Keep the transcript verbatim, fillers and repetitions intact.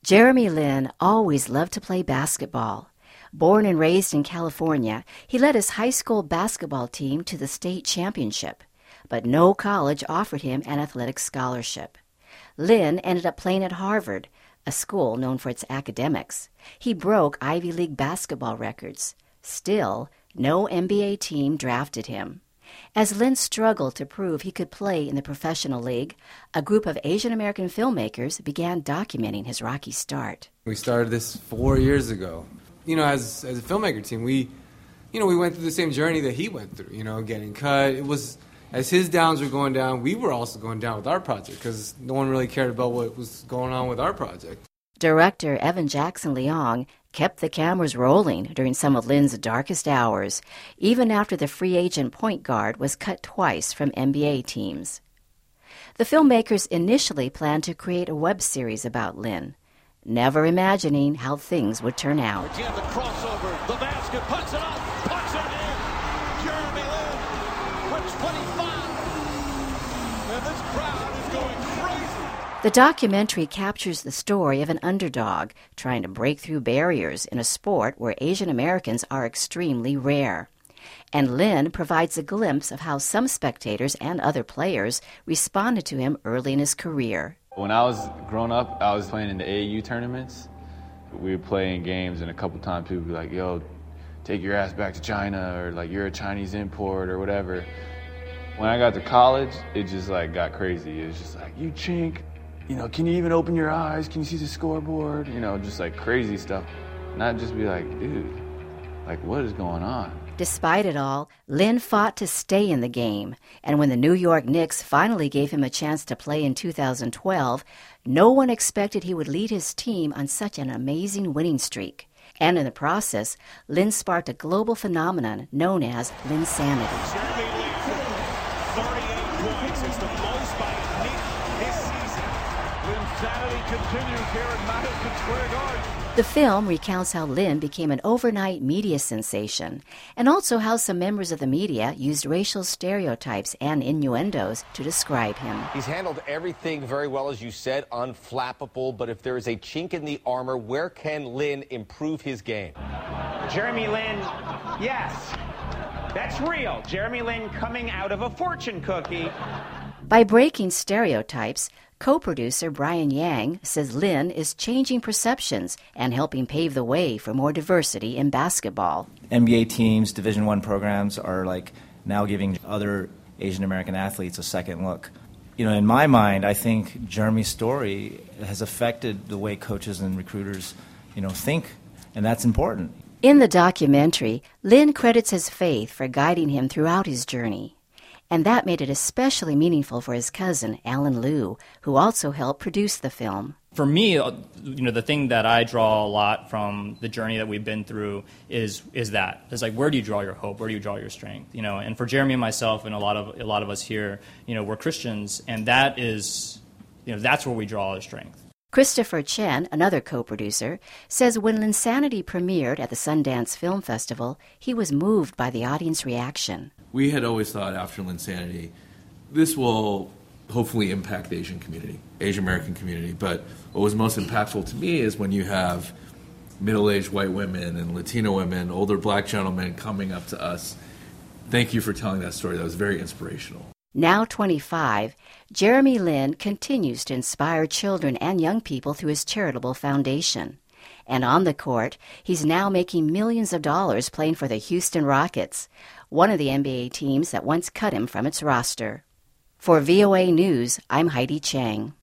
Jeremy Lin always loved to play basketball. Born and raised in California, he led his high school basketball team to the state championship, but no college offered him an athletic scholarship. Lin ended up playing at Harvard, a school known for its academics. He broke Ivy League basketball records. Still, no N B A team drafted him. As Lin struggled to prove he could play in the professional league, a group of Asian American filmmakers began documenting his rocky start. We started this four years ago. You know, as as a filmmaker team, we, you know, we went through the same journey that he went through. You know, getting cut. It was as his downs were going down, we were also going down with our project because no one really cared about what was going on with our project. Director Evan Jackson Leong kept the cameras rolling during some of Lin's darkest hours, even after the free agent point guard was cut twice from N B A teams. The filmmakers initially planned to create a web series about Lin, never imagining how things would turn out. Again, the crossover, the basket, puts it up, puts it in. Jeremy Lin puts twenty-five, and this crowd is going crazy. The documentary captures the story of an underdog trying to break through barriers in a sport where Asian Americans are extremely rare. And Lin provides a glimpse of how some spectators and other players responded to him early in his career. When I was growing up, I was playing in the A A U tournaments. We would play in games, and a couple times people would be like, yo, take your ass back to China, or like, you're a Chinese import, or whatever. When I got to college, it just like got crazy. It was just like, you chink. You know, can you even open your eyes? Can you see the scoreboard? You know, just like crazy stuff. Not just be like, dude, like what is going on? Despite it all, Lin fought to stay in the game. And when the New York Knicks finally gave him a chance to play in two thousand twelve, no one expected he would lead his team on such an amazing winning streak. And in the process, Lin sparked a global phenomenon known as Linsanity. Jeremy Lin, thirty-eight points. It's the most by a Knick this season. Linsanity continues here at Madison Square Garden. The film recounts how Lin became an overnight media sensation, and also how some members of the media used racial stereotypes and innuendos to describe him. He's handled everything very well, as you said, unflappable, but if there is a chink in the armor, where can Lin improve his game? Jeremy Lin, yes, that's real. Jeremy Lin coming out of a fortune cookie. By breaking stereotypes, co-producer Brian Yang says Lin is changing perceptions and helping pave the way for more diversity in basketball. N B A teams, Division One programs are like now giving other Asian American athletes a second look. You know, in my mind, I think Jeremy's story has affected the way coaches and recruiters, you know, think, and that's important. In the documentary, Lin credits his faith for guiding him throughout his journey. And that made it especially meaningful for his cousin, Alan Liu, who also helped produce the film. For me, you know, the thing that I draw a lot from the journey that we've been through is is that. It's like, where do you draw your hope? Where do you draw your strength? You know, and for Jeremy and myself and a lot of a lot of us here, you know, we're Christians, and that is, you know, that's where we draw our strength. Christopher Chen, another co-producer, says when Linsanity premiered at the Sundance Film Festival, he was moved by the audience reaction. We had always thought after Linsanity, this will hopefully impact the Asian community, Asian American community. But what was most impactful to me is when you have middle-aged white women and Latino women, older black gentlemen coming up to us. Thank you for telling that story. That was very inspirational. Now twenty-five, Jeremy Lin continues to inspire children and young people through his charitable foundation. And on the court, he's now making millions of dollars playing for the Houston Rockets, one of the N B A teams that once cut him from its roster. For V O A News, I'm Heidi Chang.